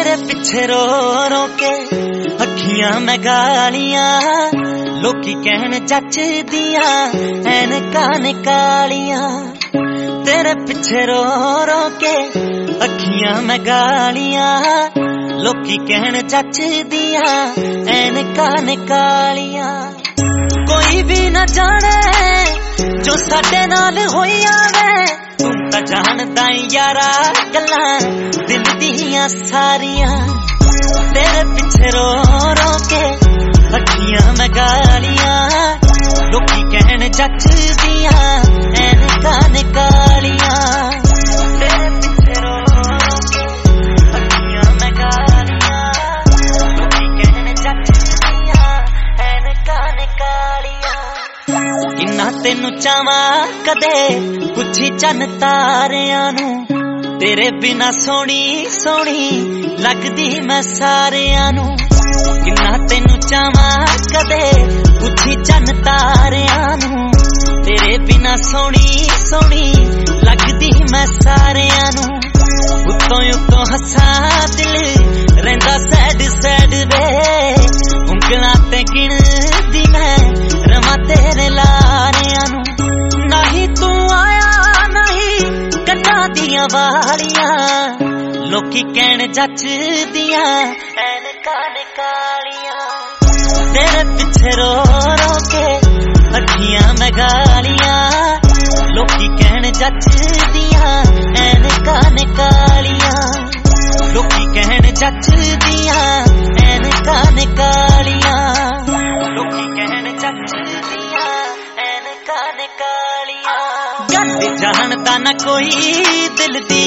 तेरे पिछे रो रो के अखियां मैं गालियां, लोकी कहन जच दिया ऐनकां ने कालियां। तेरे पिछे रो रो के अखियां मैं गालियां, लोकी कहन जच दिया ऐनकां ने कालियां। कोई भी ना जाने जो साडे नाल होई आवे, तू तां जानदा यारा गल्लां दिल दियां सारियां। तेरे पिछे रो रो के अखियां मैं गालियां, लोकी कहन जच दिया ऐनकां ने कालियां। तेरे पिछे रो रो के अखियां मैं गालियां, लोकी कहन जच दिया ऐनकां ने कालियां। किन्ना तेनू चावां कदे पुछी चन तारियां नू, तेरे बिना सोनी सोनी लगदी मैं सारियां नू। किन्ना तेनू चावां कदे पुछी चन तारियां नू, तेरे बिना सोनी सोनी लगदी मैं सारियां नू। उत्तों उत्तों हस्सां दिल रहिंदा सैड सैड वे, उंगलां ते गिणदी मैं रवां तेरे लारियां नू। नहीं तू आया नहीं कन्नां दियां वालियां, लोकी कहन जच दिया ऐनकां ने कालियां। तेरे पिछे रो रो के अखियां मैं गालियां, लोकी कहन जच दिया ऐनकां ने कालियां। लोकी कहन जच दिया ऐनकां ने कालियां, लोकी कहन जच दिया ऐनकां ने कालियां। गल जानदा ना कोई दिल दी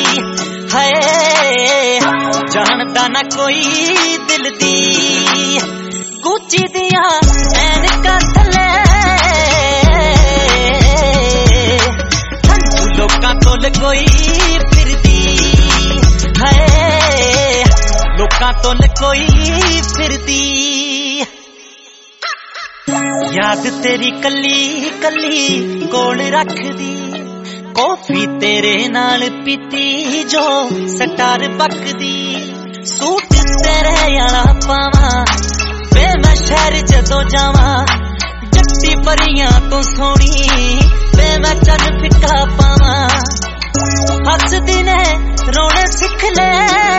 है, जानदा ना कोई दिल दी, गुची दिया ऐनकां थले ठंडू लोकां तोल कोई फिरदी है, लोकां तोल कोई फिरदी। याद तेरी कली कली कोल रखदी, कॉफी तेरे नाल पीती जो स्टार बकदी। सूट तेरे आला पावां वे मैं शहर जदों जावां, जट्टी परियां तो सोहनी वे मैं चन फिक्का पावां। हसदी ने रोने सिख ले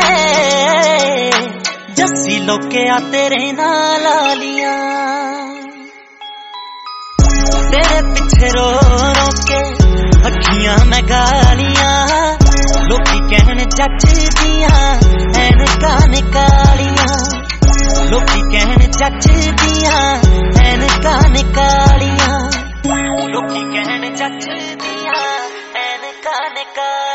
जस्सी लोके आ तेरे नाल आलियां। तेरे पिछे रो रो के अखियां मैं गालियां, लोकी कहन जच दिया ऐनकां ने कालियां। लोकी कहन जच दिया ऐनकां ने कालियां, लोकी कहन जच दिया ऐनकां ने कालियां।